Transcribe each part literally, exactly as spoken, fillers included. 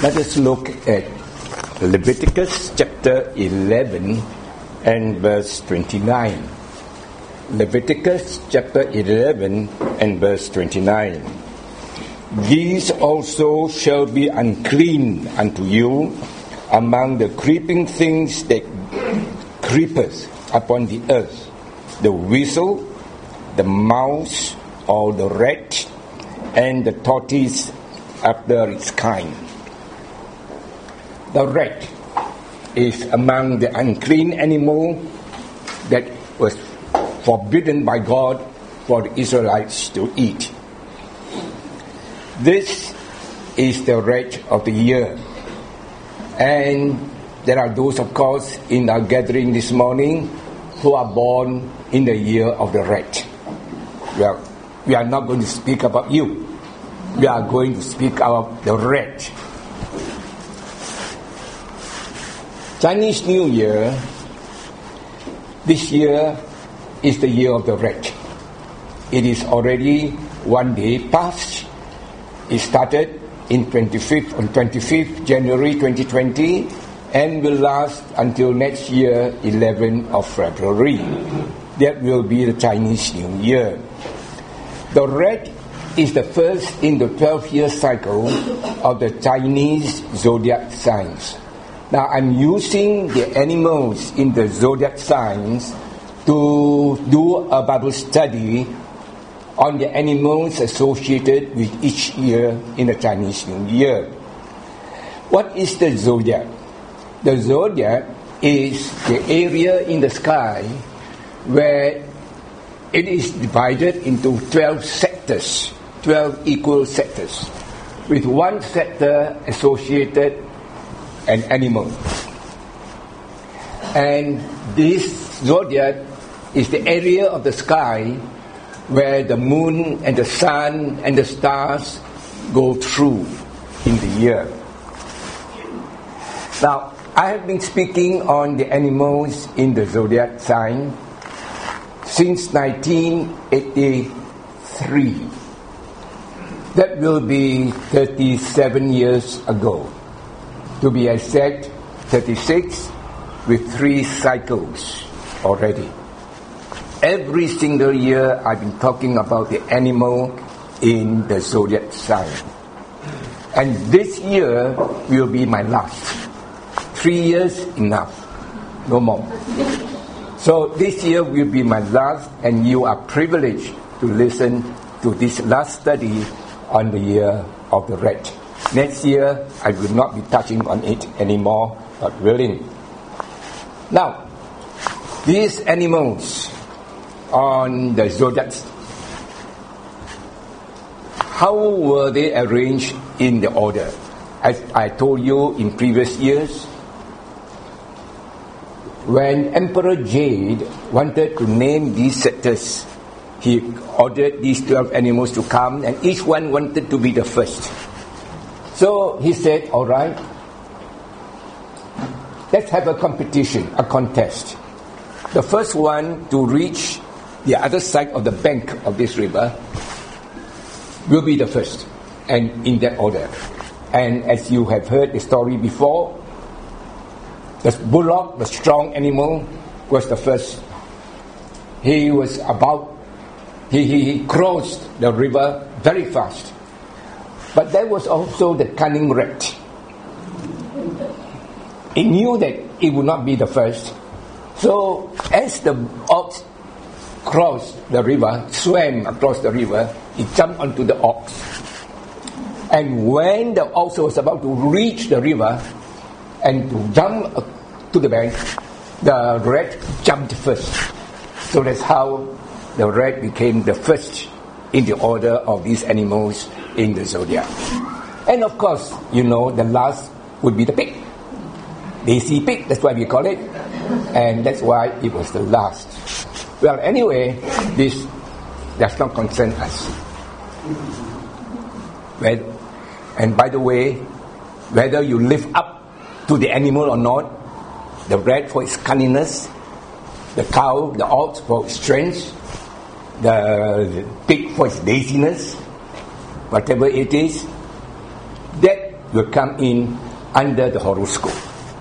Let us look at Leviticus chapter eleven and verse twenty-nine. Leviticus chapter eleven and verse twenty-nine. These also shall be unclean unto you among the creeping things that creepeth upon the earth, the weasel, the mouse, or the rat, and the tortoise after its kind. The rat is among the unclean animal that was forbidden by God for the Israelites to eat. This is the rat of the year. And there are those, of course, in our gathering this morning who are born in the year of the rat. Well, we are not going to speak about you. We are going to speak about the rat. Chinese New Year, this year is the year of the rat. It is already one day past. It started in twenty-fifth on twenty-fifth January twenty twenty and will last until next year, eleventh of February. That will be the Chinese New Year. The rat is the first in the twelve-year cycle of the Chinese zodiac signs. Now, I'm using the animals in the zodiac signs to do a Bible study on the animals associated with each year in the Chinese New Year. What is the zodiac? The zodiac is the area in the sky where it is divided into twelve sectors, twelve equal sectors, with one sector associated an animal. And this zodiac is the area of the sky where the moon and the sun and the stars go through in the year. Now, I have been speaking on the animals in the zodiac sign since nineteen eighty-three. That will be thirty-seven years ago. To be exact, thirty-six with three cycles already. Every single year I've been talking about the animal in the zodiac sign. And this year will be my last. Three years enough. No more. So this year will be my last, and you are privileged to listen to this last study on the year of the rat. Next year, I will not be touching on it anymore, God willing. Now, these animals on the zodiac, how were they arranged in the order? As I told you in previous years, when Emperor Jade wanted to name these sectors, he ordered these twelve animals to come, and each one wanted to be the first. So he said, all right, let's have a competition, a contest. The first one to reach the other side of the bank of this river will be the first, and in that order. And as you have heard the story before, the bullock, the strong animal, was the first. He was about, he, he crossed the river very fast. But there was also the cunning rat. It knew that it would not be the first. So as the ox crossed the river, swam across the river, he jumped onto the ox. And when the ox was about to reach the river and to jump to the bank, the rat jumped first. So that's how the rat became the first in the order of these animals in the zodiac. And of course, you know, the last would be the pig. Daisy pig, that's why we call it. And that's why it was the last. Well, anyway, this does not concern us. Well, and by the way, whether you live up to the animal or not, the rat for its cunningness, the cow, the ox for its strength, the pig for its laziness, whatever it is, that will come in under the horoscope,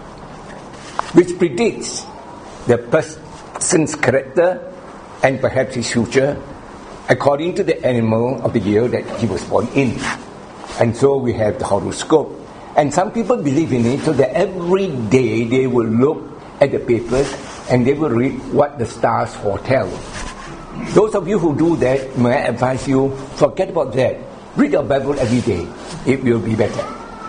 which predicts the person's character and perhaps his future according to the animal of the year that he was born in. And so we have the horoscope. And some people believe in it, so that every day they will look at the papers and they will read what the stars foretell. Those of you who do that, may I advise you, forget about that. Read your Bible every day. It will be better.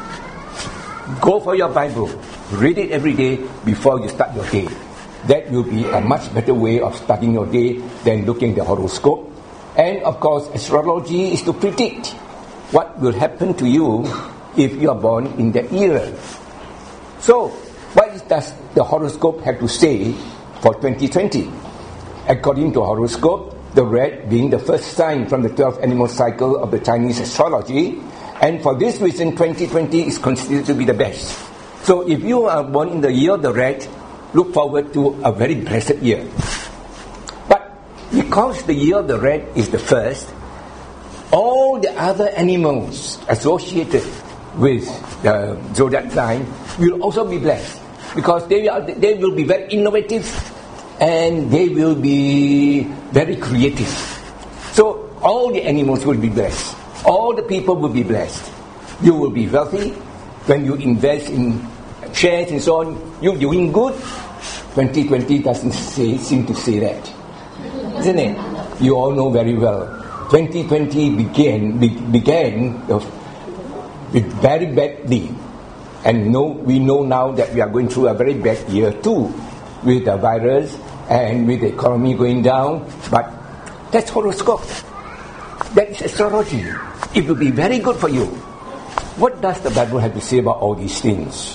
Go for your Bible. Read it every day before you start your day. That will be a much better way of starting your day than looking at the horoscope. And of course, astrology is to predict what will happen to you if you are born in that year. So, what does the horoscope have to say for twenty twenty? According to horoscope, the rat being the first sign from the twelve animal cycle of the Chinese astrology, and for this reason, twenty twenty is considered to be the best. So, if you are born in the year of the rat, look forward to a very blessed year. But because the year of the rat is the first, all the other animals associated with the zodiac sign will also be blessed, because they are they will be very innovative and they will be very creative. So all the animals will be blessed. All the people will be blessed. You will be wealthy when you invest in shares and so on. You're doing good. twenty twenty doesn't say, seem to say that, isn't it? You all know very well. twenty twenty began be, began with very badly, and know, we know now that we are going through a very bad year too, with the virus and with the economy going down. But that's horoscope. That is astrology. It will be very good for you. What does the Bible have to say about all these things?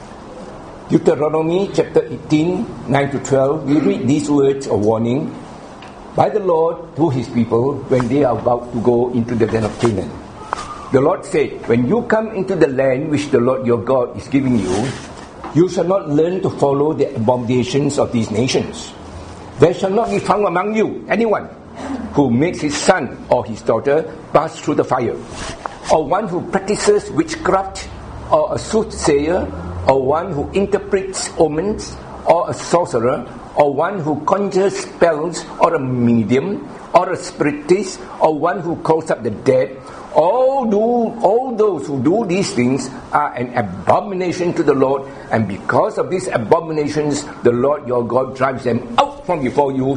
Deuteronomy chapter eighteen, nine to twelve, we read these words of warning by the Lord to his people when they are about to go into the land of Canaan. The Lord said, when you come into the land which the Lord your God is giving you, you shall not learn to follow the abominations of these nations. There shall not be found among you anyone who makes his son or his daughter pass through the fire, or one who practices witchcraft, or a soothsayer, or one who interprets omens, or a sorcerer, or one who conjures spells, or a medium, or a spiritist, or one who calls up the dead. All do all those who do these things are an abomination to the Lord, and because of these abominations, the Lord your God drives them out from before you.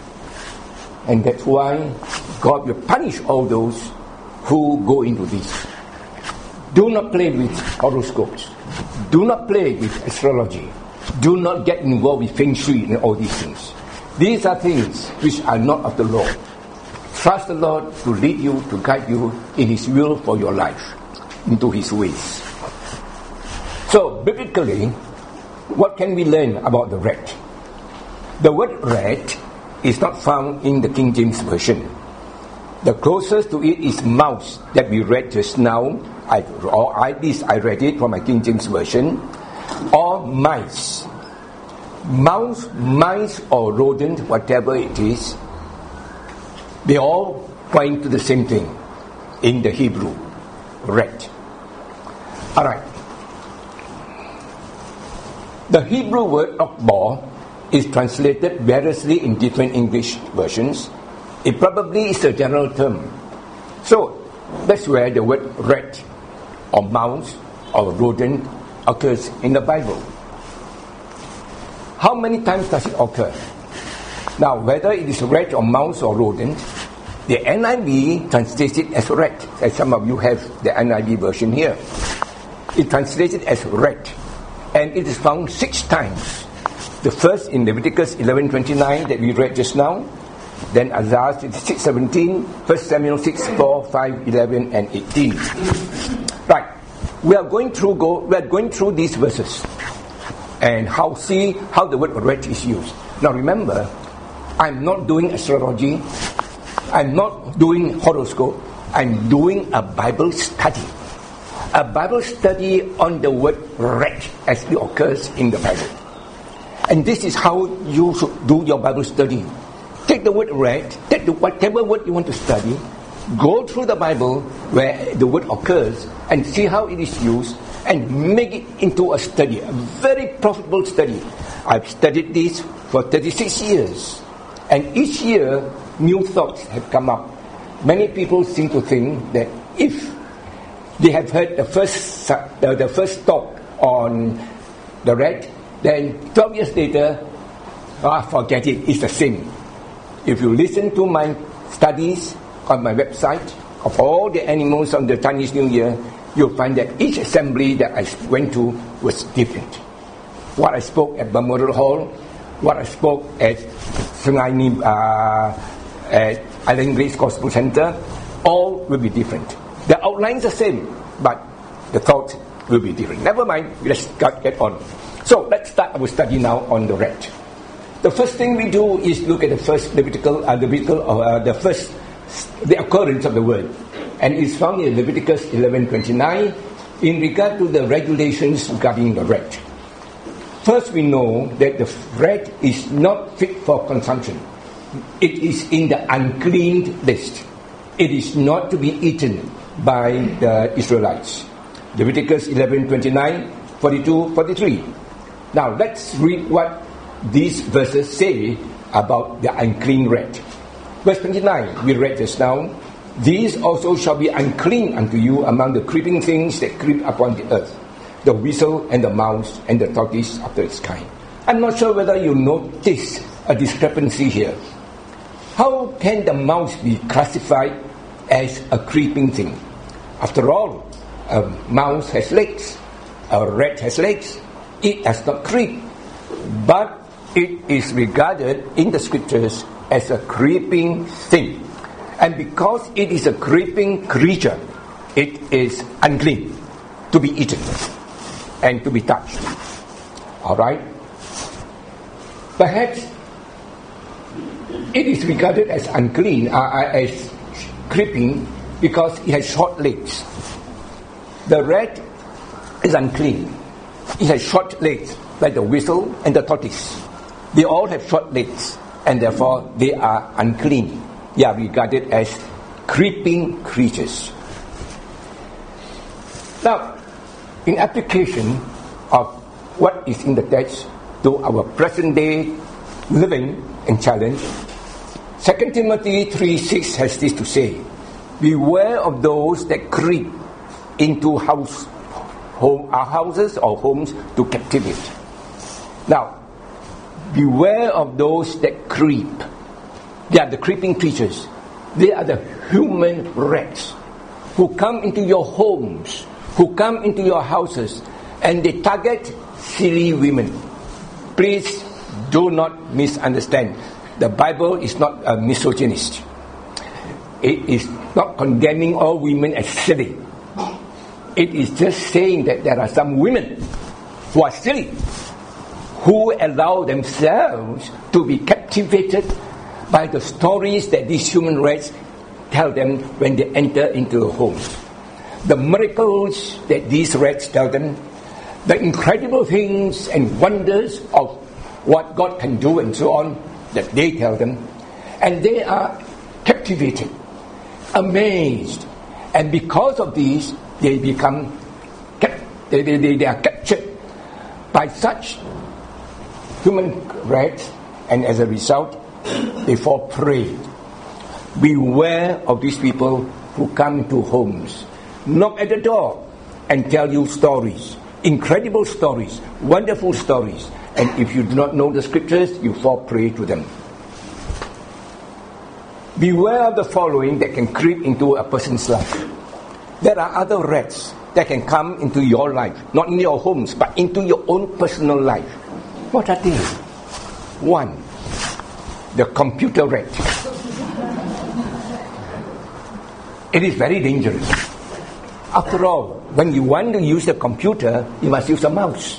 And that's why God will punish all those who go into this. Do not play with horoscopes. Do not play with astrology. Do not get involved with feng shui and all these things. These are things which are not of the Lord. Trust the Lord to lead you, to guide you in His will for your life, into His ways. So, biblically, what can we learn about the rat? The word rat is not found in the King James Version. The closest to it is mouse that we read just now, I, or at least I read it from my King James Version, or mice. Mouse, mice or rodent, whatever it is, they all point to the same thing in the Hebrew, rat. Alright. The Hebrew word akbar is translated variously in different English versions. It probably is a general term. So, that's where the word rat or mouse or rodent occurs in the Bible. How many times does it occur? Now, whether it is rat or mouse or rodent, the N I V translates it as rat, as some of you have the N I V version here. It translates it as rat, and it is found six times. The first in Leviticus eleven twenty-nine that we read just now, then Isaiah six seventeen, First Samuel six four, five, eleven, and eighteen. Right, we are going through go. We are going through these verses, and how see how the word rat is used. Now remember, I'm not doing astrology. I'm not doing horoscope. I'm doing a Bible study. A Bible study on the word rat as it occurs in the Bible. And this is how you should do your Bible study. Take the word rat, take the, whatever word you want to study, Go through the Bible where the word occurs and see how it is used and make it into a study, a very profitable study. I've studied this for thirty-six years, and each year new thoughts have come up. Many people seem to think that if they have heard the first uh, the first talk on the rat, then twelve years later, ah, forget it, it's the same. If you listen to my studies on my website of all the animals on the Chinese New Year, you'll find that each assembly that I went to was different. What I spoke at Memorial Hall, what I spoke at Sungai Nim, uh, at Island Grace Gospel Center, all will be different. The outlines are the same, but the thoughts will be different. Never mind, let's get on. So let's start our study now on the rat. The first thing we do is look at the first Levitical, uh, Levitical, uh, the first, the occurrence of the word, and it's found in Leviticus eleven twenty-nine in regard to the regulations regarding the rat. First, we know that the rat is not fit for consumption. It is in the unclean list. It is not to be eaten by the Israelites. Leviticus eleven twenty-nine, forty-two, forty-three. Now let's read what these verses say about the unclean rat. Verse twenty-nine, we read just now. These also shall be unclean unto you among the creeping things that creep upon the earth, the weasel and the mouse and the tortoise after its kind. I'm not sure whether you notice a discrepancy here. How can the mouse be classified as a creeping thing? After all, a mouse has legs, a rat has legs. It does not creep, but it is regarded in the scriptures as a creeping thing. And because it is a creeping creature, it is unclean to be eaten and to be touched. Alright? Perhaps it is regarded as unclean, uh, as creeping, because it has short legs. The rat is unclean. It has short legs, like the weasel and the tortoise. They all have short legs, and therefore they are unclean. They are regarded as creeping creatures. Now, in application of what is in the text to our present day living and challenge, Second Timothy three six has this to say: beware of those that creep into house, home, our houses or homes to captivate. Now, beware of those that creep. They are the creeping creatures. They are the human rats who come into your homes, who come into your houses, and they target silly women. Please do not misunderstand. The Bible is not a misogynist. It is not condemning all women as silly. It is just saying that there are some women who are silly, who allow themselves to be captivated by the stories that these human rats tell them when they enter into the homes. The miracles that these rats tell them, the incredible things and wonders of what God can do and so on that they tell them, and they are captivated, amazed, and because of these they become they, they, they are captured by such human rats, and as a result they fall prey. Beware of these people who come to homes, knock at the door and tell you stories, incredible stories, wonderful stories, and if you do not know the scriptures, you fall prey to them. Beware of the following that can creep into a person's life. There are other rats that can come into your life, not in your homes, but into your own personal life. What are they? One, the computer rat. It is very dangerous. After all, when you want to use the computer, you must use a mouse.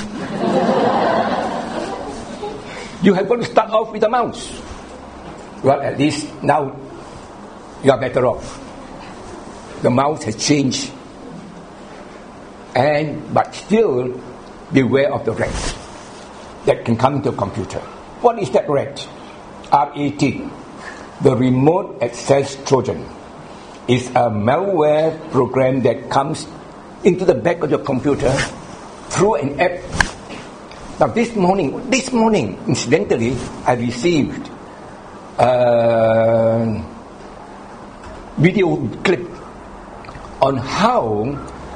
You have got to start off with a mouse. Well, at least now you are better off. The mouse has changed. And but still, beware of the rat that can come to a computer. What is that rat? R A T, the remote access Trojan. is a malware program that comes into the back of your computer through an app. Now this morning, this morning, incidentally, I received a video clip on how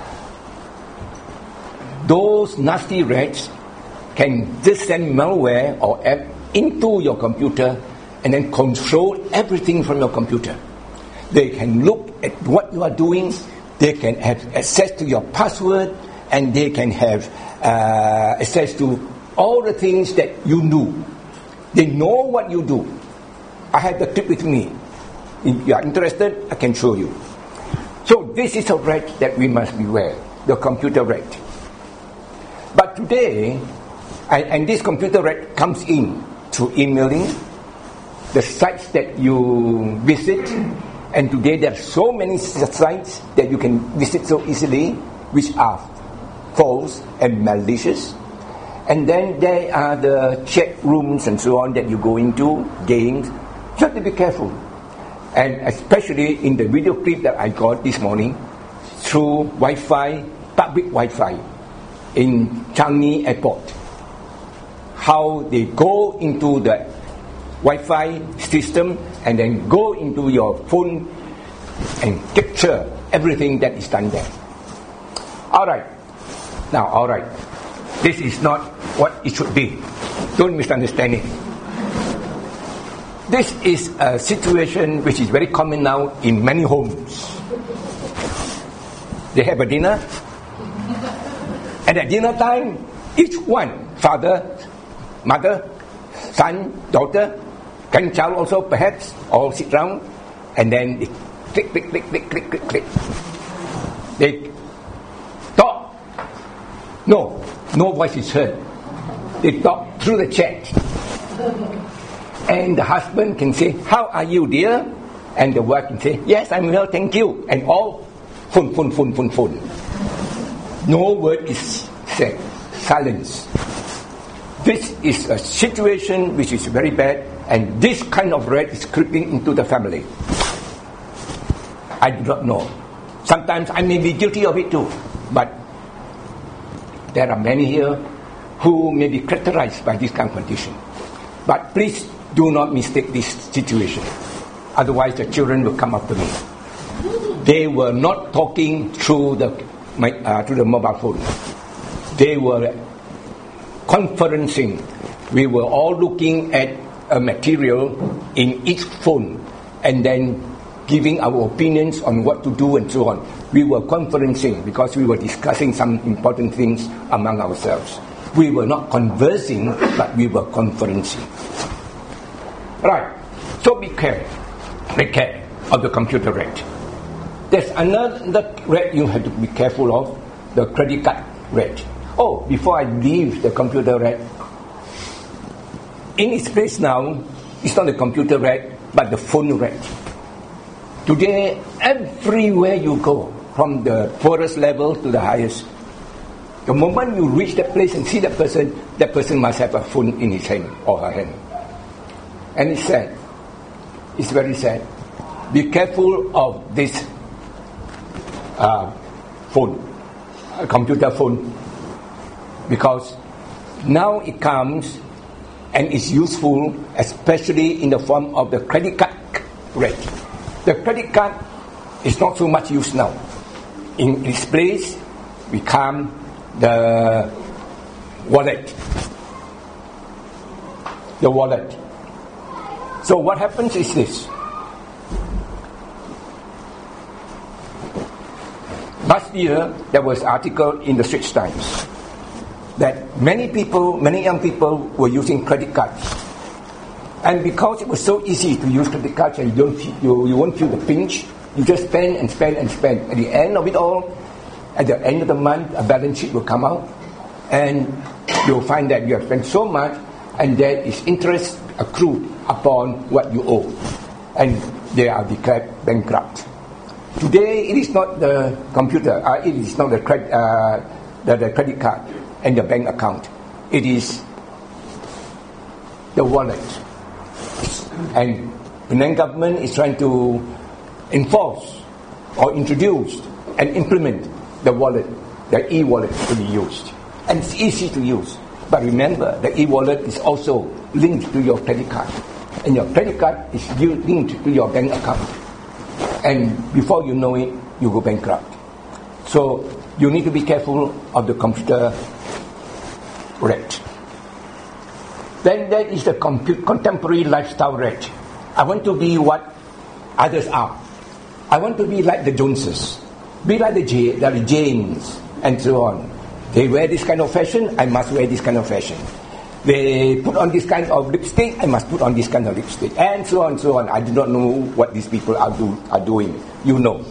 those nasty rats can just send malware or app into your computer and then control everything from your computer. They can look at what you are doing, they can have access to your password, and they can have uh, access to all the things that you do. They know what you do. I have the clip with me. If you are interested, I can show you. So this is a rat that we must beware, the computer rat. But today, and, and this computer rat comes in through emailing, the sites that you visit, and today there are so many sites that you can visit so easily, which are false and malicious. And then there are the chat rooms and so on that you go into, games. You have to be careful. And especially in the video clip that I got this morning, through Wi-Fi, public Wi-Fi in Changi Airport, how they go into the Wi-Fi system and then go into your phone and capture everything that is done there. Alright, now alright, this is not what it should be. Don't misunderstand it. This is a situation which is very common now in many homes. They have a dinner, and at dinner time, each one, father, mother, son, daughter, grandchild also perhaps, all sit down, and then they click, click, click, click, click, click, click. They talk. No, no voice is heard. They talk through the chat. And the husband can say, "How are you, dear?" And the wife can say, "Yes, I'm well, thank you." And all phone, phone, phone, phone, phone. No word is said. Silence. This is a situation which is very bad, and this kind of rat is creeping into the family. I do not know. Sometimes I may be guilty of it too, but there are many here who may be characterized by this kind of condition. But please do not mistake this situation. Otherwise the children will come after me. They were not talking through the, my, uh, through the mobile phone. They were conferencing. We were all looking at a material in each phone and then giving our opinions on what to do and so on. We were conferencing because we were discussing some important things among ourselves. We were not conversing, but we were conferencing. Right, so be careful, be careful of the computer rat. There's another rat you have to be careful of, the credit card rat. Oh, before I leave the computer rat, in its place now, it's not the computer rat, but the phone rat. Today, everywhere you go, from the poorest level to the highest, the moment you reach that place and see that person, that person must have a phone in his hand or her hand. And it's sad. It's very sad. Be careful of this uh, phone, uh, computer phone, because now it comes and is useful, especially in the form of the credit card rate. The credit card is not so much used now. In its place, become the wallet. The wallet. So what happens is this. Last year, there was an article in the Straits Times that many people, many young people were using credit cards. And because it was so easy to use credit cards and you, don't feel, you, you won't feel the pinch, you just spend and spend and spend. At the end of it all, at the end of the month, a balance sheet will come out and you'll find that you have spent so much and there is interest accrued upon what you owe. And they are declared bankrupt. Today, it is not the computer, uh, it is not the, cred, uh, the, the credit card and the bank account. It is the wallet. And the Penang government is trying to enforce or introduced and implement the wallet, the e-wallet to be used. And it's easy to use. But remember, the e-wallet is also linked to your credit card. And your credit card is linked to your bank account. And before you know it, you go bankrupt. So you need to be careful of the computer wreck. Then there is the compu- contemporary lifestyle wreck. I want to be what others are. I want to be like the Joneses, be like the, J- the Janes, and so on. They wear this kind of fashion, I must wear this kind of fashion. They put on this kind of lipstick, I must put on this kind of lipstick, and so on, so on. I do not know what these people are, do, are doing. You know.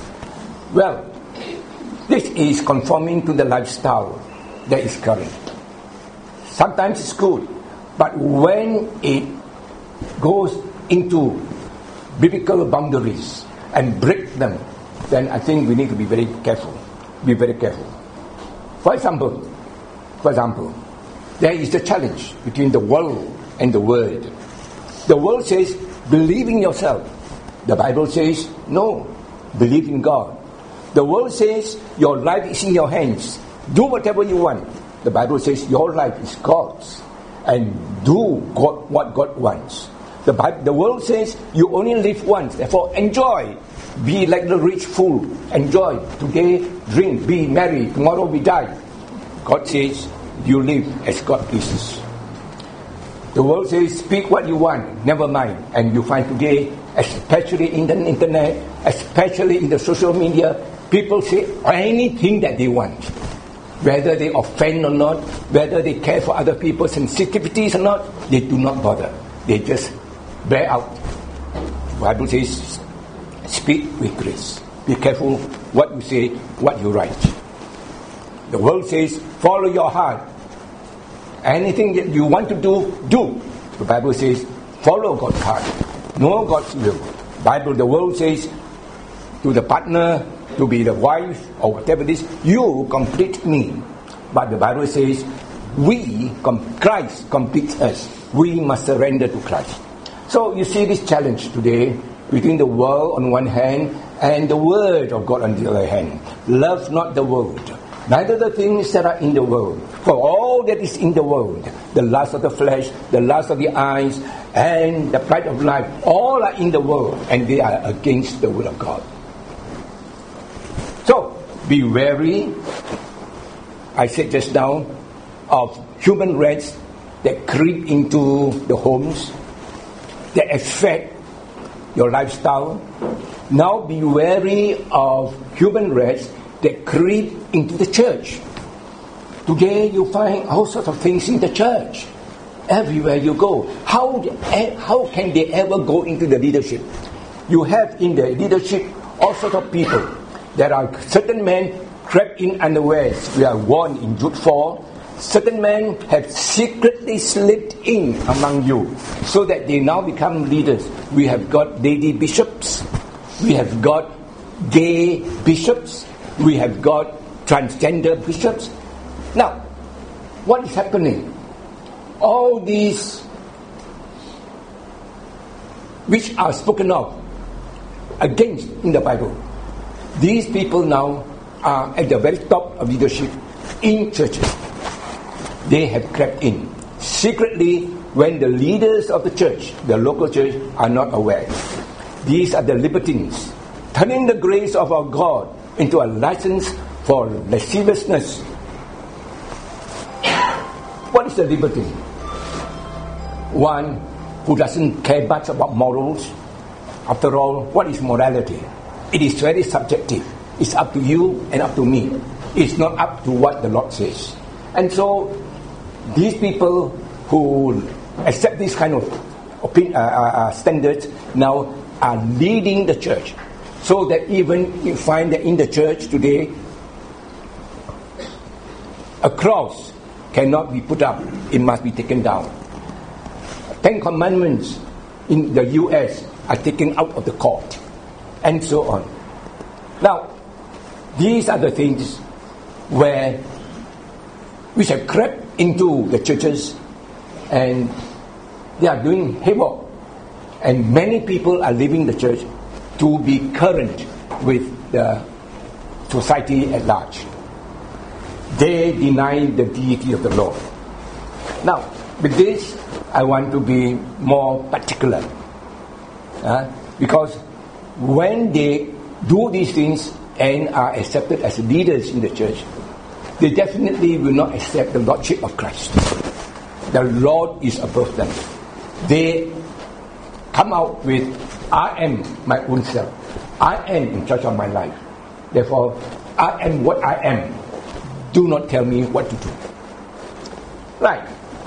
Well, this is conforming to the lifestyle that is current. Sometimes it's good, but when it goes into biblical boundaries and break them, then I think we need to be very careful. Be very careful. For example, for example, there is the challenge between the world and the word. The world says, believe in yourself. The Bible says, no, believe in God. The world says, your life is in your hands. Do whatever you want. The Bible says, your life is God's. And do God, what God wants. The, Bible, the world says, you only live once. Therefore, enjoy. Be like the rich fool. Enjoy. Today, drink. Be merry. Tomorrow, we die. God says, you live as God pleases. The world says, speak what you want, never mind. And you find today, especially in the internet, especially in the social media, people say anything that they want. Whether they offend or not, whether they care for other people's sensitivities or not, they do not bother. They just bear out. The Bible says, speak with grace. Be careful what you say, what you write. The world says, follow your heart. Anything that you want to do, do. The Bible says, follow God's heart. Know God's will. Bible, the world says, to the partner, to be the wife, or whatever it is, you complete me. But the Bible says, we, Christ completes us. We must surrender to Christ. So you see this challenge today between the world on one hand and the word of God on the other hand. Love not the world, neither the things that are in the world. For all that is in the world, the lust of the flesh, the lust of the eyes, and the pride of life, all are in the world, and they are against the will of God. So, be wary, I said just now, of human rats that creep into the homes, that affect your lifestyle. Now be wary of human rats that creep into the church. Today you find all sorts of things in the church. Everywhere you go. How, how can they ever go into the leadership? You have in the leadership all sorts of people. There are certain men crept in unawares. We are warned in Jude four. Certain men have secretly slipped in among you so that they now become leaders. We have got lady bishops. We have got gay bishops. We have got transgender bishops. Now, what is happening? All these which are spoken of against in the Bible, these people now are at the very top of leadership in churches. They have crept in secretly when the leaders of the church, the local church, are not aware. These are the libertines, turning the grace of our God into a license for lasciviousness. What is a libertine? One who doesn't care much about morals. After all, what is morality? It is very subjective. It's up to you and up to me. It's not up to what the Lord says. And so, these people who accept this kind of opinion, uh, uh, standards now are leading the church. So that even you find that in the church today, a cross cannot be put up. It must be taken down. Ten Commandments in the U S are taken out of the court. And so on. Now, these are the things where which have crept into the churches and they are doing havoc. And many people are leaving the church to be current with the society at large. They deny the deity of the Lord. Now, with this, I want to be more particular. Uh, because when they do these things and are accepted as leaders in the church, they definitely will not accept the Lordship of Christ. The Lord is above them. They come out with, I am my own self. I am in charge of my life. Therefore, I am what I am. Do not tell me what to do. Right.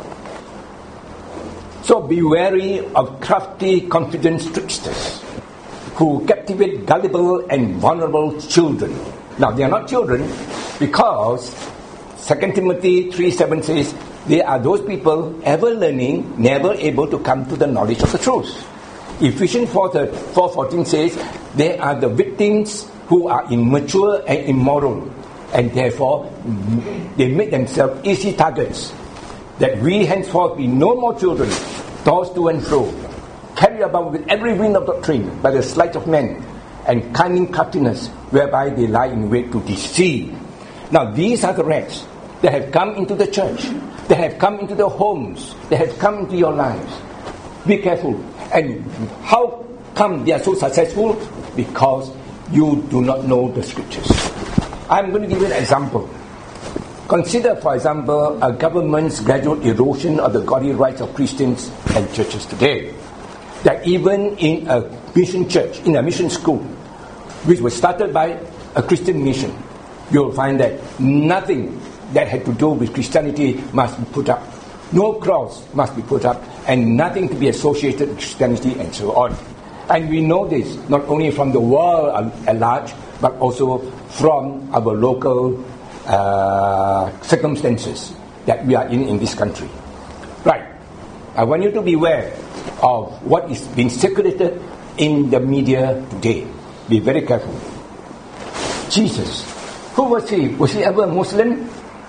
So be wary of crafty, confident tricksters who captivate gullible and vulnerable children. Now, they are not children because Second Timothy three seven says, they are those people ever learning, never able to come to the knowledge of the truth. Ephesians four fourteen says, they are the victims who are immature and immoral, and therefore they make themselves easy targets, that we henceforth be no more children, tossed to and fro, carried about with every wind of doctrine by the sleight of men, and cunning craftiness, whereby they lie in wait to deceive. Now these are the rats that have come into the church, that have come into the homes, that have come into your lives. Be careful. And how come they are so successful? Because you do not know the scriptures. I'm going to give you an example. Consider, for example, a government's gradual erosion of the godly rights of Christians and churches today. That even in a mission church, in a mission school, which was started by a Christian mission, you'll find that nothing that had to do with Christianity must be put up. No cross must be put up, and nothing to be associated with Christianity, and so on. And we know this not only from the world at large, but also from our local uh, circumstances that we are in in this country. Right. I want you to be aware of what is being circulated in the media today. Be very careful. Jesus, who was he? Was he ever a Muslim?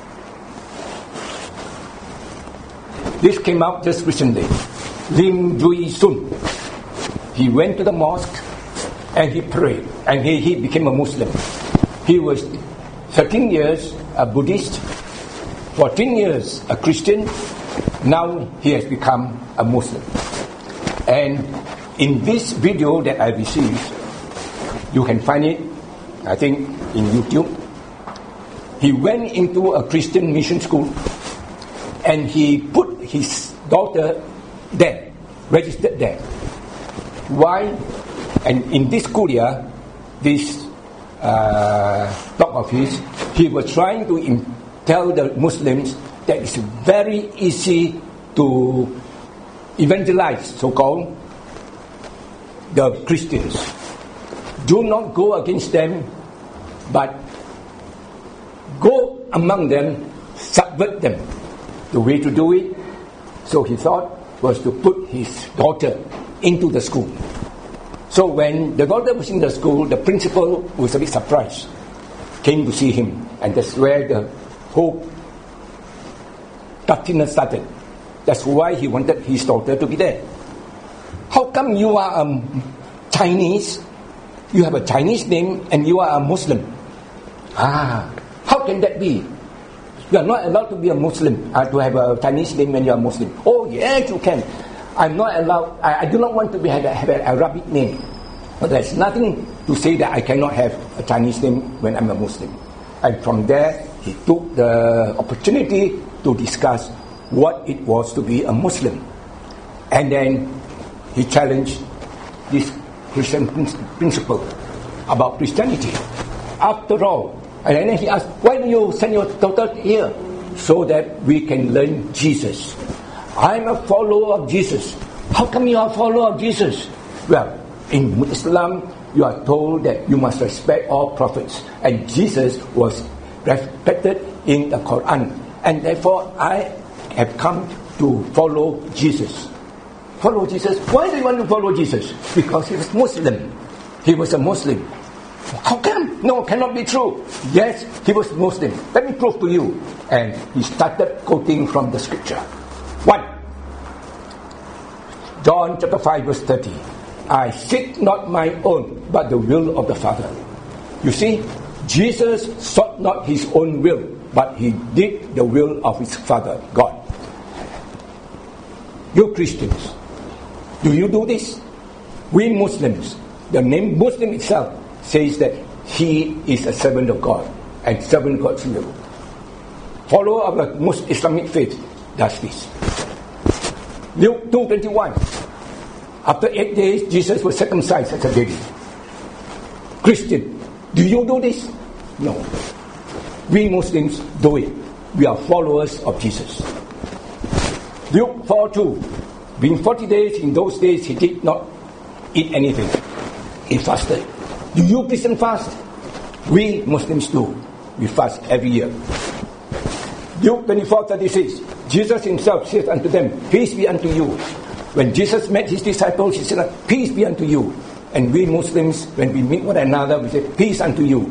This came out just recently. Lim Jui Sun. He went to the mosque and he prayed, and he, he became a Muslim. He was thirteen years a Buddhist, fourteen years a Christian. Now he has become a Muslim. And in this video that I received, you can find it, I think, in YouTube. He went into a Christian mission school and he put his daughter there, registered there. Why? And in this school here, this uh, dog of his, he was trying to im- tell the Muslims that it's very easy to evangelize, so-called, the Christians. Do not go against them, but go among them, subvert them. The way to do it, so he thought, was to put his daughter into the school. So when the daughter was in the school, the principal was a bit surprised, came to see him, and that's where the whole cattiness started. That's why he wanted his daughter to be there. How come you are a Chinese, you have a Chinese name, and you are a Muslim? Ah, how can that be? You are not allowed to be a Muslim, uh, to have a Chinese name when you are Muslim. Oh yes, you can. I'm not allowed, I, I do not want to be, have, a, have an Arabic name. But there's nothing to say that I cannot have a Chinese name when I'm a Muslim. And from there, he took the opportunity to discuss what it was to be a Muslim. And then he challenged this Christian principle about Christianity. After all, and then he asked, why don't you send your daughter here? So that we can learn Jesus. I'm a follower of Jesus. How come you are a follower of Jesus? Well, in Islam, you are told that you must respect all prophets. And Jesus was respected in the Quran. And therefore, I have come to follow Jesus. Follow Jesus? Why do you want to follow Jesus? Because he was Muslim. He was a Muslim. How come? No, cannot be true. Yes, he was Muslim. Let me prove to you. And he started quoting from the scripture. One, John chapter five verse thirty. I seek not my own, but the will of the Father. You see, Jesus sought not his own will, but he did the will of his Father, God. You Christians, do you do this? We Muslims, the name Muslim itself says that he is a servant of God and servant of God's will. Follower of the most Islamic faith does this. Luke two twenty-one. After eight days, Jesus was circumcised as a baby. Christian, do you do this? No. We Muslims do it. We are followers of Jesus. Luke four two. Being forty days, in those days he did not eat anything. He fasted. Do you Christians fast? We Muslims do. We fast every year. Luke twenty-four thirty-six. Jesus himself said unto them, peace be unto you. When Jesus met his disciples, he said, peace be unto you. And we Muslims, when we meet one another, we say, peace unto you.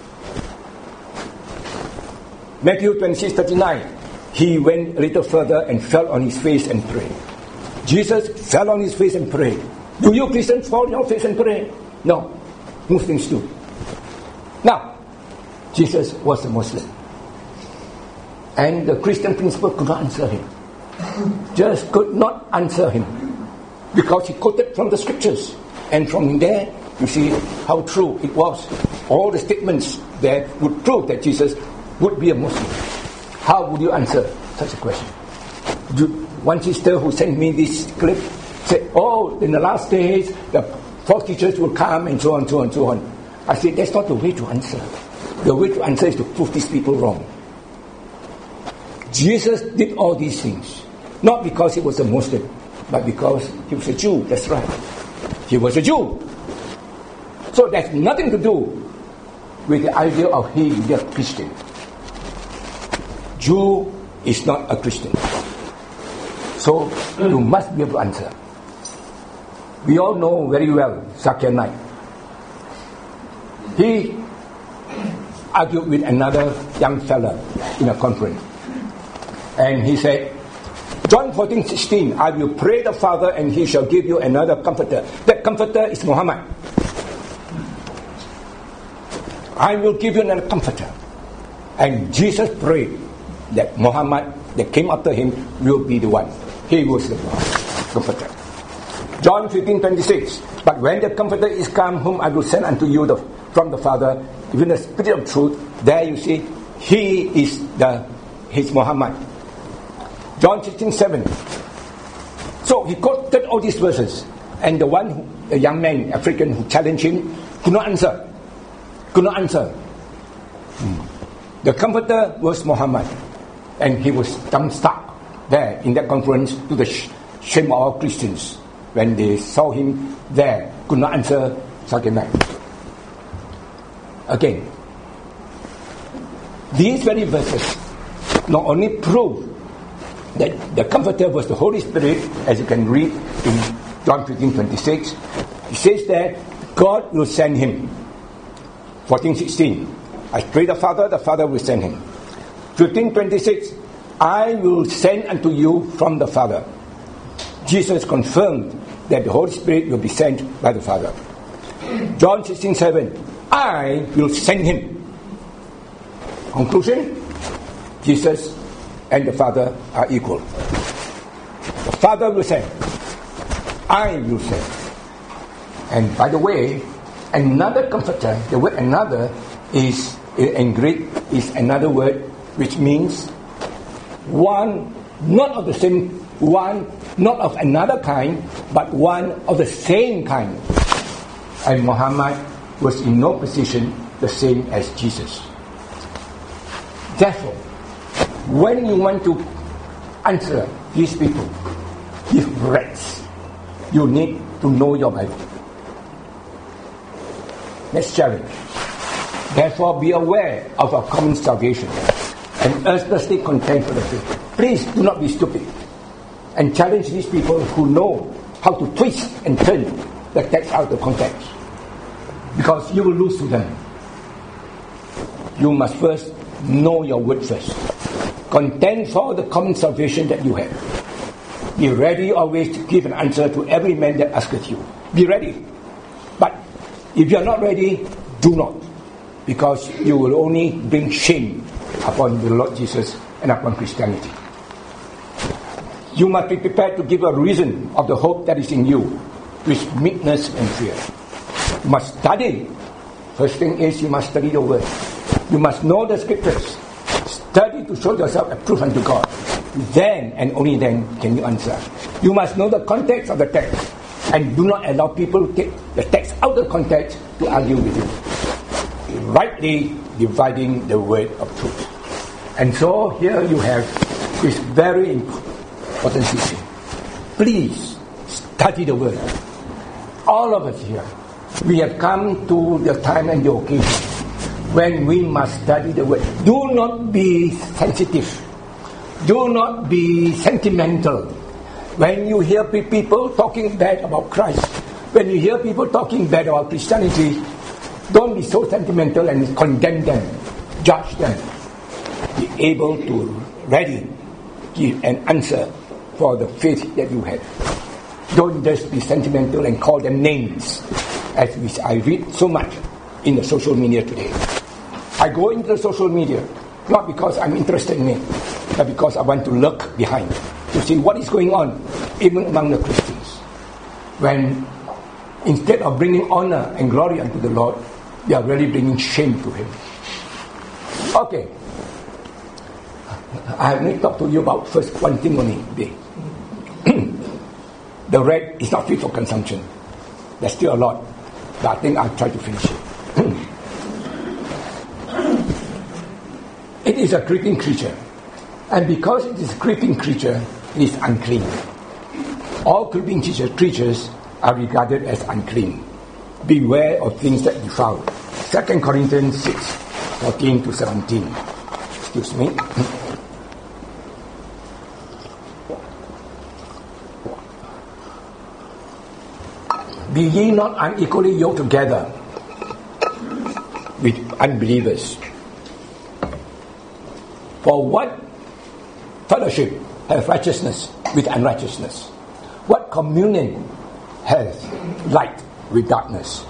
Matthew twenty-six thirty-nine. He went a little further and fell on his face and prayed. Jesus fell on his face and prayed. Do you Christians fall on your face and pray? No. Muslims do. Now, Jesus was a Muslim. And the Christian principle could not answer him. Just could not answer him. Because he quoted from the scriptures. And from there, you see how true it was. All the statements that would prove that Jesus would be a Muslim. How would you answer such a question? Do, one sister who sent me this clip said, oh, in the last days, the false teachers will come and so on, so on, so on. I said, that's not the way to answer. The way to answer is to prove these people wrong. Jesus did all these things, not because he was a Muslim, but because he was a Jew. That's right. He was a Jew. So that's nothing to do with the idea of he being a Christian. Jew is not a Christian. So you must be able to answer. We all know very well Zakir Naik. He argued with another young fella in a conference. And he said, John fourteen sixteen, I will pray the Father and he shall give you another comforter. That comforter is Muhammad. I will give you another comforter. And Jesus prayed that Muhammad that came after him will be the one. He was the comforter. John fifteen twenty-six, but when the comforter is come, whom I will send unto you the, from the Father, even the Spirit of truth, there you see, he is the, his Muhammad. John sixteen seven. So he quoted all these verses, and the one, who, the young man, African, who challenged him, could not answer. Could not answer. Hmm. The comforter was Muhammad, and he was dumbstruck there in that conference to the sh- shame of all Christians when they saw him there, could not answer Zakir Naik. Again, these very verses not only prove that the Comforter was the Holy Spirit, as you can read in John fifteen twenty-six. It says that God will send him. fourteen sixteen. I pray the Father, the Father will send him. fifteen twenty-six. I will send unto you from the Father. Jesus confirmed that the Holy Spirit will be sent by the Father. John sixteen seven. I will send him. Conclusion? Jesus and the Father are equal. The Father will send. I will send. And by the way, another comforter, the word another is in Greek is another word which means one not of the same, one not of another kind, but one of the same kind. And Muhammad was in no position the same as Jesus. Therefore, when you want to answer these people, these rats, you need to know your Bible. Let's challenge. Therefore, be aware of our common salvation and earnestly contend for the faith. Please do not be stupid and challenge these people who know how to twist and turn the text out of context, because you will lose to them. You must first know your word first. Contend for the common salvation that you have. Be ready always to give an answer to every man that asketh you. Be ready. But if you are not ready, do not. because you will only bring shame upon the Lord Jesus and upon Christianity. You must be prepared to give a reason of the hope that is in you with meekness and fear. You must study. First thing is you must study the Word. You must know the Scriptures. Study to show yourself approved unto God. Then and only then can you answer. You must know the context of the text and do not allow people to take the text out of context to argue with you. Rightly dividing the word of truth. And so here you have this very important teaching. Please study the Word. All of us here, we have come to the time and the occasion when we must study the Word. Do not be sensitive. Do not be sentimental. When you hear people talking bad about Christ, when you hear people talking bad about Christianity, don't be so sentimental and condemn them, judge them. Be able to ready give an answer for the faith that you have. Don't just be sentimental and call them names, as which I read so much in the social media today. I go into the social media not because I'm interested in it, but because I want to look behind to see what is going on even among the Christians. When instead of bringing honor and glory unto the Lord, they are really bringing shame to Him. Okay. I have not talked to you about first one thing only today. The red is not fit for consumption. There's still a lot, but I think I'll try to finish it. It is a creeping creature, and because it is a creeping creature, it is unclean. All creeping creature, creatures are regarded as unclean. Beware of things that defile. Second Corinthians six, fourteen to seventeen. Excuse me. Be ye not unequally yoked together with unbelievers. For what fellowship has righteousness with unrighteousness? What communion has light with darkness?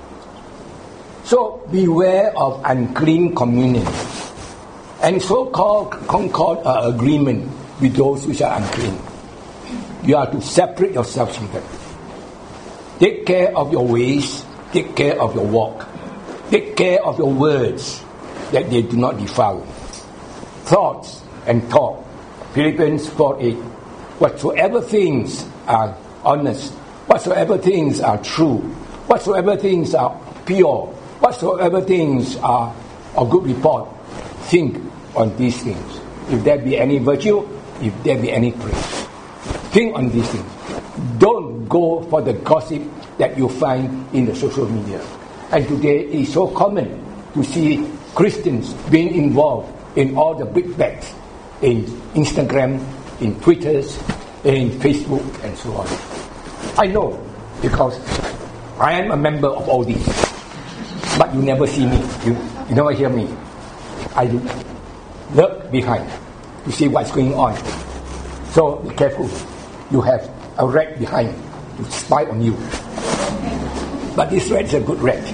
So beware of unclean communion and so-called concord uh, agreement with those which are unclean. You are to separate yourselves from them. Take care of your ways, take care of your walk, take care of your words, that they do not defile. Thoughts and talk. Philippians four eight. Whatsoever things are honest, whatsoever things are true, whatsoever things are pure, whatsoever things are of good report, think on these things. If there be any virtue, if there be any praise, think on these things. Don't go for the gossip that you find in the social media. And today it is so common to see Christians being involved in all the big bets, in Instagram, in Twitters, in Facebook, and so on. I know, because I am a member of all these. But you never see me. You, you never hear me. I look behind to see what's going on. So be careful. You have a rat behind to spy on you. But this rat is a good rat.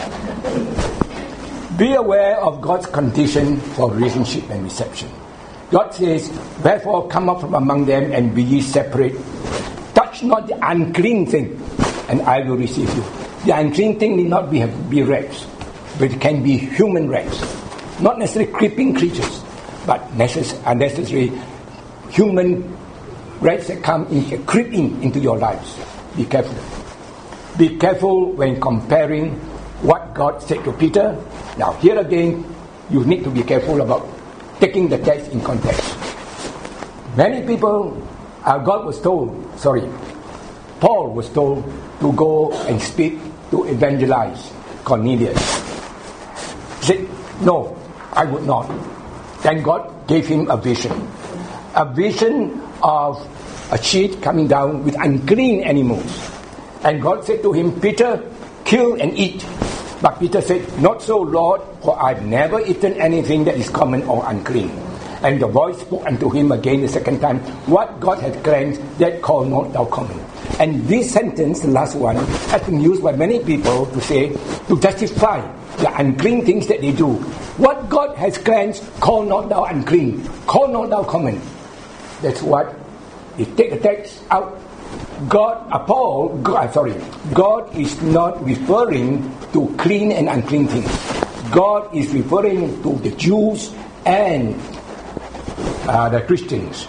Be aware of God's condition for relationship and reception. God says, "Therefore come up from among them and be ye separate. Touch not the unclean thing, and I will receive you." The unclean thing need not be, be rats, but it can be human rats. Not necessarily creeping creatures, but necess- unnecessary human rats that come in, creeping into your lives. Be careful. Be careful when comparing what God said to Peter. Now here again, you need to be careful about taking the text in context. Many people, uh, God was told, sorry, Paul was told to go and speak to evangelize Cornelius. He said, "No, I would not." Then God gave him a vision. A vision of a sheet coming down with unclean animals. And God said to him, "Peter, kill and eat." But Peter said, "Not so, Lord, for I've never eaten anything that is common or unclean." And the voice spoke unto him again the second time, what God hath cleansed, that call not thou common. And this sentence, the last one, has been used by many people to say, to justify the unclean things that they do. What God has cleansed, call not thou unclean, call not thou common. That's what, they take the text out. God, uh, Paul, God, sorry, God is not referring to clean and unclean things. God is referring to the Jews and uh, the Christians.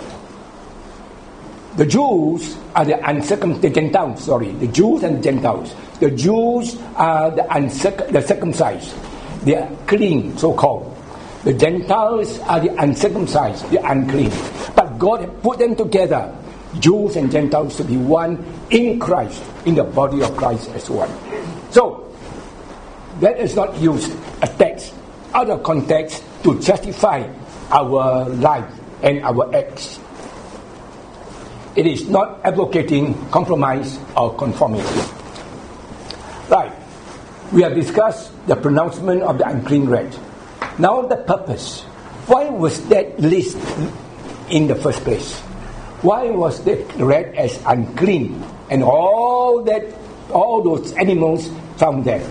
The Jews are the uncircumcised, the Gentiles, sorry, the Jews and Gentiles. The Jews are the, uncirc- the circumcised. They are clean, so-called. The Gentiles are the uncircumcised, the unclean. But God has put them together, Jews and Gentiles, to be one in Christ, in the body of Christ as one. So, that is not used a text out of context to justify our life and our acts. It is not advocating compromise or conformity. Right. We have discussed the pronouncement of the unclean rat. Now the purpose. Why was that list in the first place? Why was that rat as unclean and all that, all those animals found there?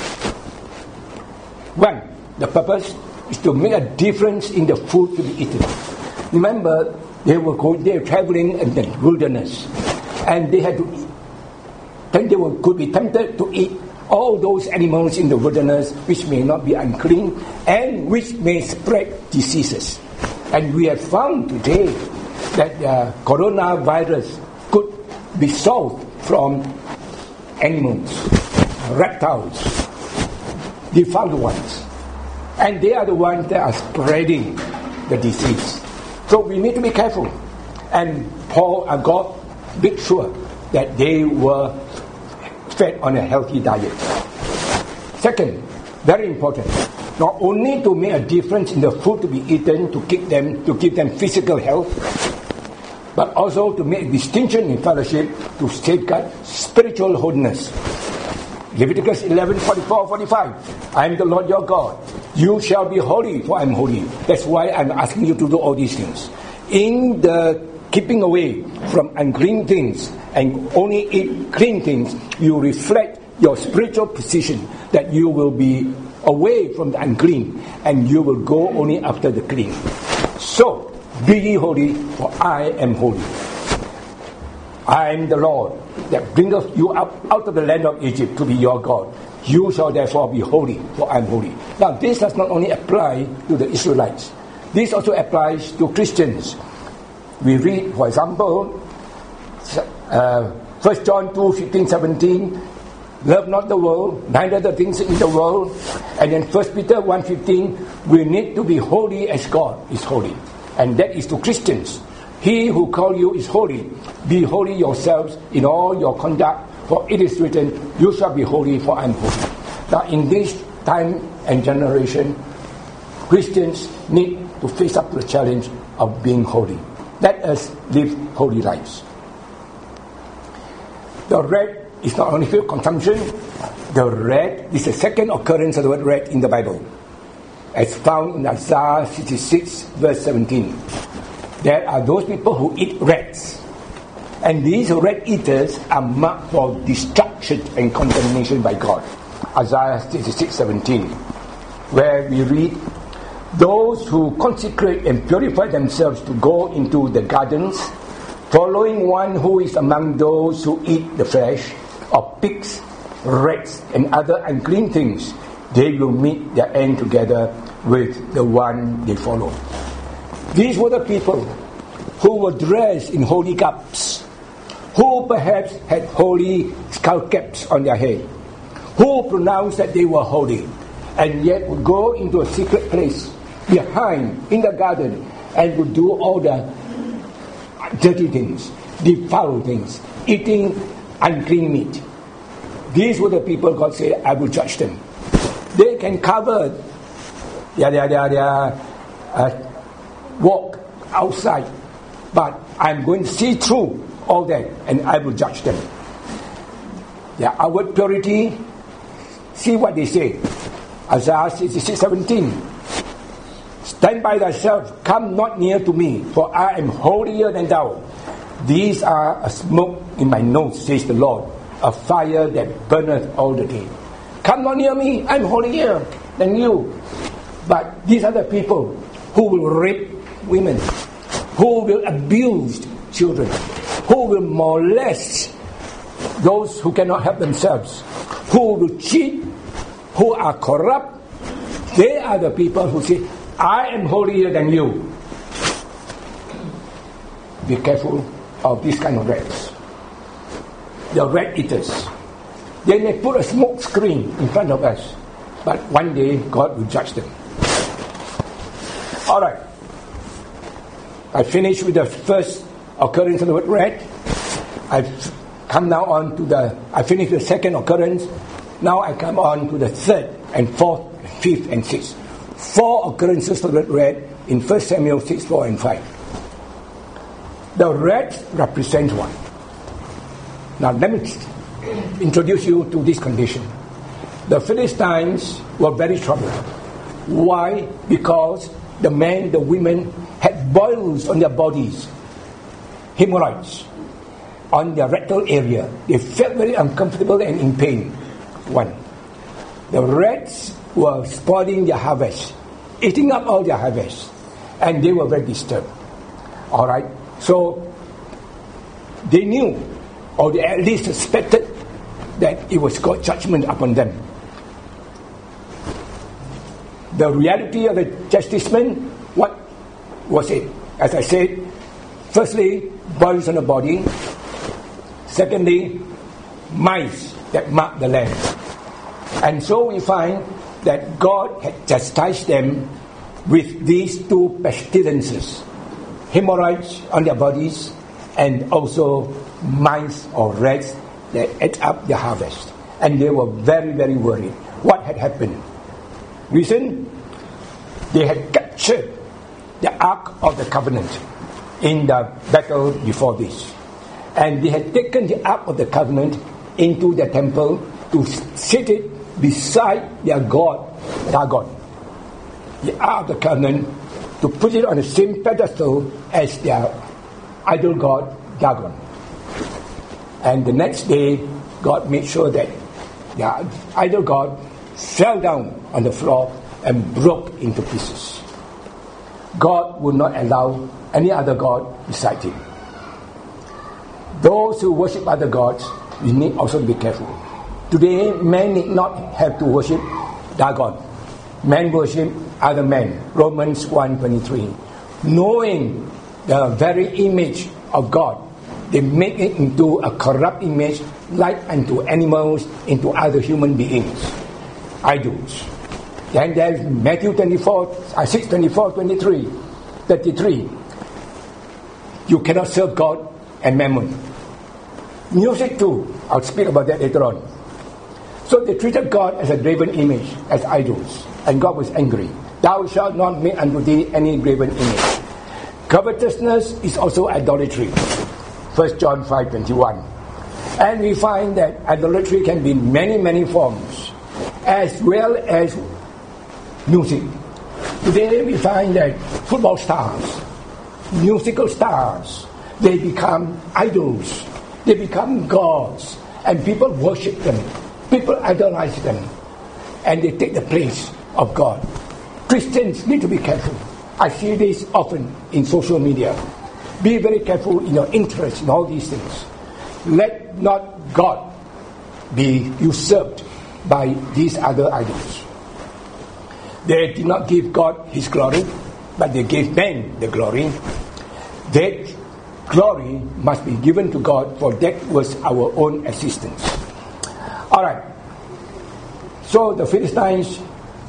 One, the purpose is to make a difference in the food to be eaten. Remember, they were going, they were traveling in the wilderness, and they had to eat. Then they were, could be tempted to eat all those animals in the wilderness, which may not be unclean and which may spread diseases. And we have found today that the coronavirus could be solved from animals, reptiles, defiled ones, and they are the ones that are spreading the disease. So we need to be careful. And Paul and God made sure that they were fed on a healthy diet. Second, very important, not only to make a difference in the food to be eaten to keep them to give them physical health, but also to make a distinction in fellowship to safeguard spiritual holiness. Leviticus eleven, forty-four, forty-five. I am the Lord your God. You shall be holy, for I am holy. That's why I'm asking you to do all these things. In the keeping away from unclean things and only eat clean things, you reflect your spiritual position that you will be away from the unclean and you will go only after the clean. So, be ye holy, for I am holy. I am the Lord that bringeth you up out of the land of Egypt to be your God. You shall therefore be holy, for I am holy. Now this does not only apply to the Israelites. This also applies to Christians. We read, for example, uh, First John two, fifteen, seventeen, love not the world, neither the things in the world. And then First Peter one, fifteen, we need to be holy as God is holy. And that is to Christians. He who called you is holy. Be holy yourselves in all your conduct, for it is written, you shall be holy, for I am holy. Now in this time and generation, Christians need to face up to the challenge of being holy. Let us live holy lives. The red is not only for consumption. The red is the second occurrence of the word red in the Bible, as found in Isaiah sixty-six, verse seventeen. There are those people who eat rats, and these rat eaters are marked for destruction and condemnation by God. Isaiah sixty-six, seventeen, where we read, those who consecrate and purify themselves to go into the gardens, following one who is among those who eat the flesh of pigs, rats, and other unclean things, they will meet their end together with the one they follow. These were the people who were dressed in holy caps, who perhaps had holy skull caps on their head, who pronounced that they were holy, and yet would go into a secret place behind in the garden and would do all the dirty things, defiled things, eating unclean meat. These were the people God said, I will judge them. They can cover their, their, their, their uh, walk outside, but I'm going to see through all that and I will judge them. Their outward purity, see what they say. Isaiah sixty-six, seventeen. Stand by thyself, come not near to me, for I am holier than thou. These are a smoke in my nose, says the Lord, a fire that burneth all the day. Come not near me, I'm holier than you. But these are the people who will rape women, who will abuse children, who will molest those who cannot help themselves, who will cheat, who are corrupt. They are the people who say, I am holier than you. Be careful of this kind of rats. The rat eaters. They may put a smoke screen in front of us, but one day God will judge them. All right. I finished with the first occurrence of the word rat. I've come now on to the, I finished the second occurrence. Now I come on to the third and fourth, fifth and sixth. Four occurrences of the word rat in First Samuel six, four and five. The rat represents one. Now let me introduce you to this condition. The Philistines were very troubled. Why? Because the men, the women had boils on their bodies, hemorrhoids on their rectal area. They felt very uncomfortable and in pain. One. The rats were spoiling their harvest, eating up all their harvest, and they were very disturbed. All right. So they knew, or they at least suspected, that it was God's judgment upon them. The reality of the chastisement, what was it? As I said, firstly, boils on the body. Secondly, mice that mark the land. And so we find that God had chastised them with these two pestilences, hemorrhoids on their bodies, and also mice or rats that ate up their harvest. And they were very, very worried. What had happened? Reason? They had captured the Ark of the Covenant in the battle before this. And they had taken the Ark of the Covenant into the temple to sit it beside their god, Dagon. The Ark of the Covenant, to put it on the same pedestal as their idol god, Dagon. And the next day, God made sure that their idol god fell down on the floor and broke into pieces. God would not allow any other god beside him. Those who worship other gods, we need also to be careful. Today, men need not have to worship Dagon. Men worship other men. Romans one twenty-three. Knowing the very image of God, they make it into a corrupt image, like unto animals, into other human beings, idols. Then there's Matthew twenty-four, uh, six twenty-four, twenty-three, thirty-three. You cannot serve God and mammon. Music too. I'll speak about that later on. So they treated God as a graven image, as idols, and God was angry. Thou shalt not make unto thee any graven image. Covetousness is also idolatry. First John five twenty-one. And we find that idolatry can be in many, many forms, as well as music. Today we find that football stars, musical stars, they become idols, they become gods, and people worship them, people idolize them, and they take the place of God. Christians need to be careful. I see this often in social media. Be very careful in your interest in all these things. Let not God be usurped by these other idols. They did not give God his glory, but they gave man the glory. That glory must be given to God, for that was our own existence. All right. So the Philistines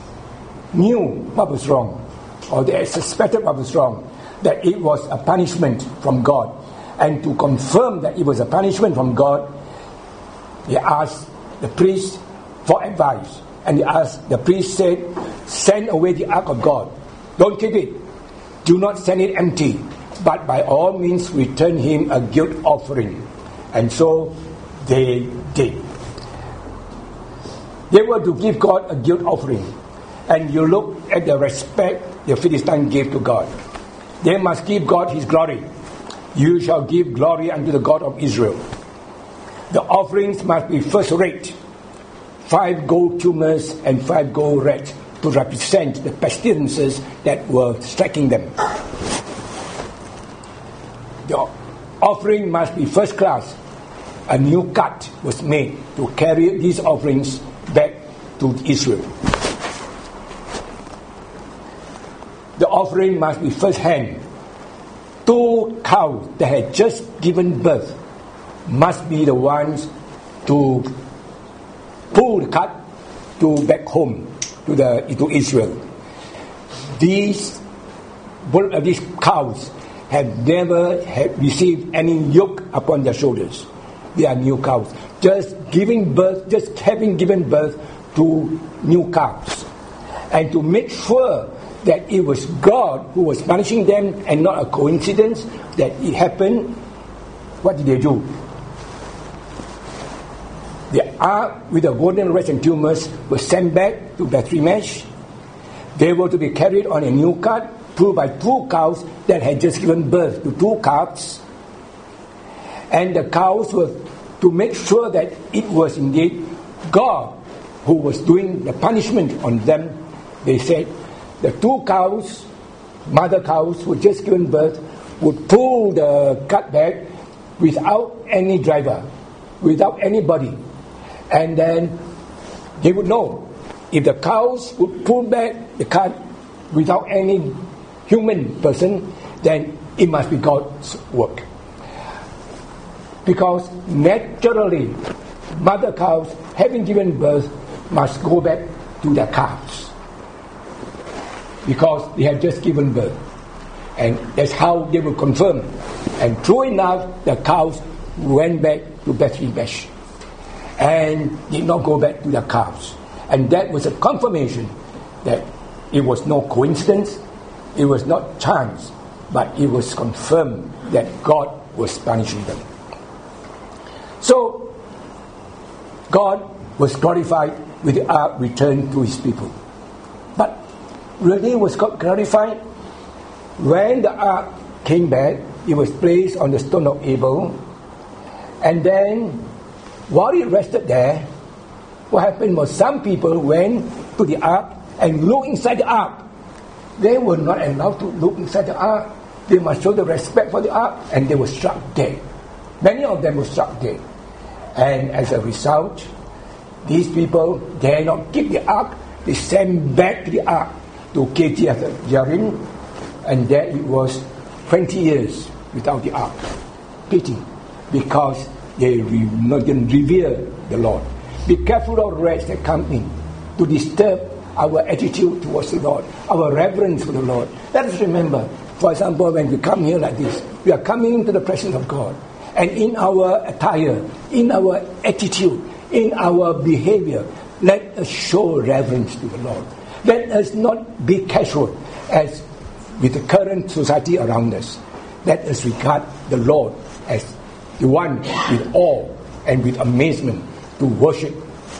knew what was wrong, or they suspected what was wrong, that it was a punishment from God. And to confirm that it was a punishment from God, they asked the priest for advice. And they asked, the priest said, send away the ark of God. Don't keep it. Do not send it empty, but by all means return him a guilt offering. And so they did. They were to give God a guilt offering. And you look at the respect the Philistines gave to God. They must give God his glory. You shall give glory unto the God of Israel. The offerings must be first rate, five gold tumors and five gold rats, to represent the pestilences that were striking them. The offering must be first class. A new cut was made to carry these offerings back to Israel. The offering must be first hand. Two cows that had just given birth must be the ones to pull the cut to back home to the to Israel. These uh, these cows have never have received any yoke upon their shoulders. They are new cows, just giving birth, just having given birth to new calves, and to make sure that it was God who was punishing them and not a coincidence that it happened. What did they do? The ark with the golden rats and tumors was sent back to Bethshemesh. They were to be carried on a new cart, pulled by two cows that had just given birth to two calves. And the cows were to make sure that it was indeed God who was doing the punishment on them. They said the two cows, mother cows who had just given birth, would pull the cart back without any driver, without anybody. And then they would know if the cows would pull back the cart without any human person, then it must be God's work. Because naturally, mother cows, having given birth, must go back to their calves. Because they had just given birth. And that's how they will confirm. And true enough, the cows went back to Bethshemesh and did not go back to their calves. And that was a confirmation that it was no coincidence, it was not chance, but it was confirmed that God was punishing them. So, God was glorified with the ark returned to his people. But really was God glorified? When the ark came back, it was placed on the stone of Abel, and then while it rested there, what happened was some people went to the ark and looked inside the ark. They were not allowed to look inside the ark. They must show the respect for the ark, and they were struck dead. Many of them were struck dead. And as a result, these people dare not keep the ark. They sent back the ark to Kirjath Jearim, and there it was twenty years without the ark. Pity, because they didn't revere the Lord. Be careful of rats that come in to disturb our attitude towards the Lord, our reverence for the Lord. Let us remember, for example, when we come here like this, we are coming to the presence of God. And in our attire, in our attitude, in our behavior, let us show reverence to the Lord. Let us not be casual as with the current society around us. Let us regard the Lord as the one with awe and with amazement to worship.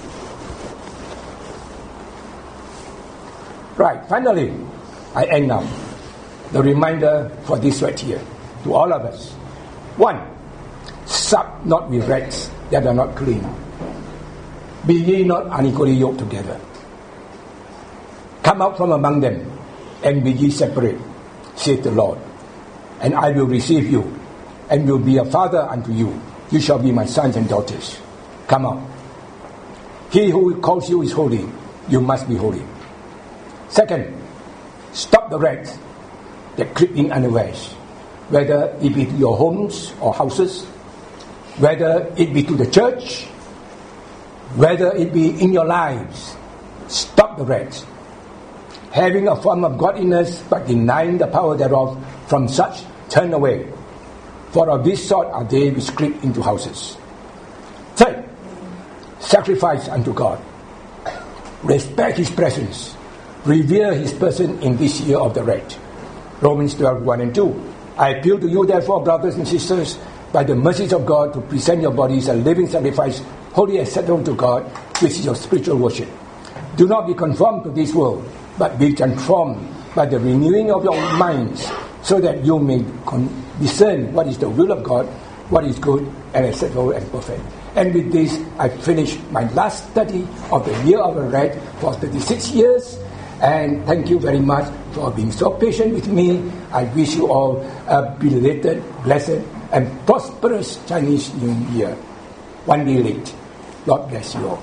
Right, finally, I end now. The reminder for this right here, to all of us. One, sup not with rats that are not clean. Be ye not unequally yoked together. Come out from among them, and be ye separate, saith the Lord. And I will receive you, and will be a father unto you. You shall be my sons and daughters. Come out. He who calls you is holy. You must be holy. Second, stop the rats that creep in unawares, whether it be to your homes or houses, whether it be to the church, whether it be in your lives. Stop the rats. Having a form of godliness but denying the power thereof, from such turn away. For of this sort are they which creep into houses. Third, sacrifice unto God. Respect his presence. Revere his person in this year of the rat. Romans twelve, one and two. I appeal to you therefore, brothers and sisters, by the mercies of God, to present your bodies a living sacrifice, holy acceptable to God, which is your spiritual worship. Do not be conformed to this world, but be transformed by by the renewing of your minds, so that you may con- discern what is the will of God, what is good and acceptable and perfect. And with this, I finish my last study of the Year of the Rat for thirty-six years. And thank you very much for being so patient with me. I wish you all a belated, blessed, and prosperous Chinese New Year. One day late. God bless you all.